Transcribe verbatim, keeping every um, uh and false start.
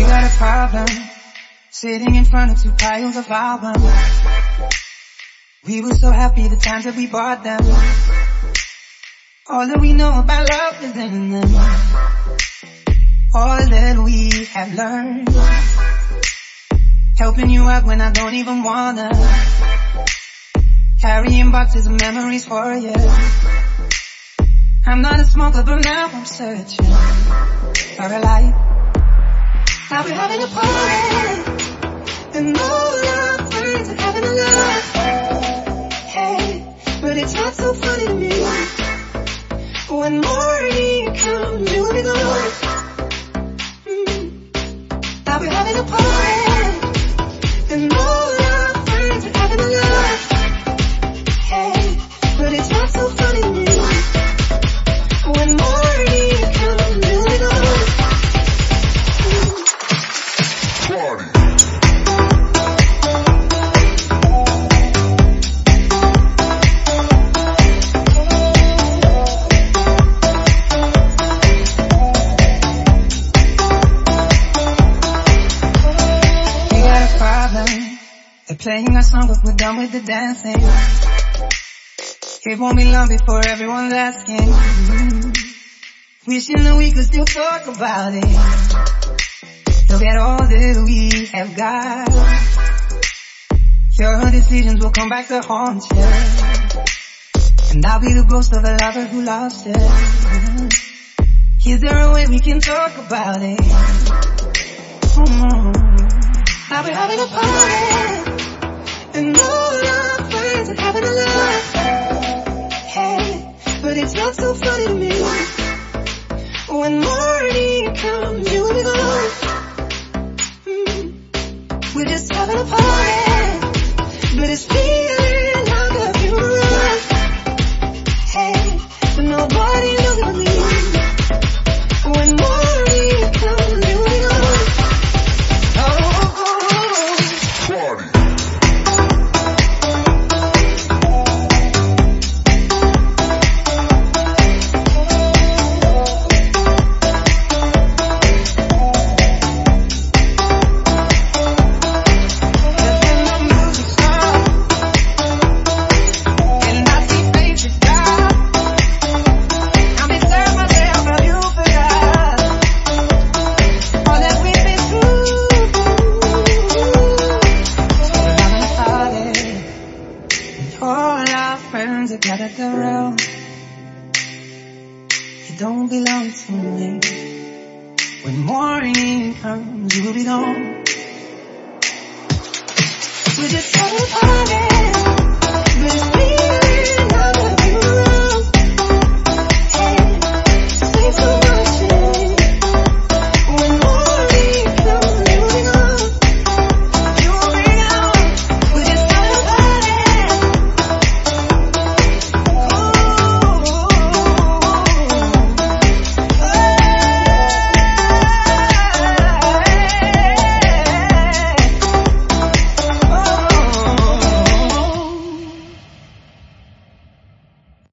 got a problem, sitting in front of two piles of albums. We were so happy the times that we bought them. All that we know about love is in them. All that we have learned, helping you out when I don't even wanna, carrying boxes of memories for you. I'm not a smoker, but now I'm searching for a light. Now we're having a party, and all our friends are having a laugh. Hey, but it's not so funny to me. When morning comes, you will be gone. Mm. Now we're having a party, and all our friends are having a laugh. Hey, but it's not so funny to me. When morning comes, you will be gone. Party. They're playing our song, but we're done with the dancing. It won't be long before everyone's asking. Mm-hmm. Wishing that we could still talk about it. Look at all that we have got. Your decisions will come back to haunt you, and I'll be the ghost of a lover who lost you. Mm-hmm. Is there a way we can talk about it? Mm-hmm. Now we're having a party, and all our friends are having a laugh. Hey, but it's not so funny to me. When morning comes, you will be gone. Mm. We're just having a party, but it's feeling like a funeral. Hey, but nobody knows what we need. When morning comes, you will be gone. Gathered around, you don't belong to me. When morning comes, you will be gone. We're just having a party.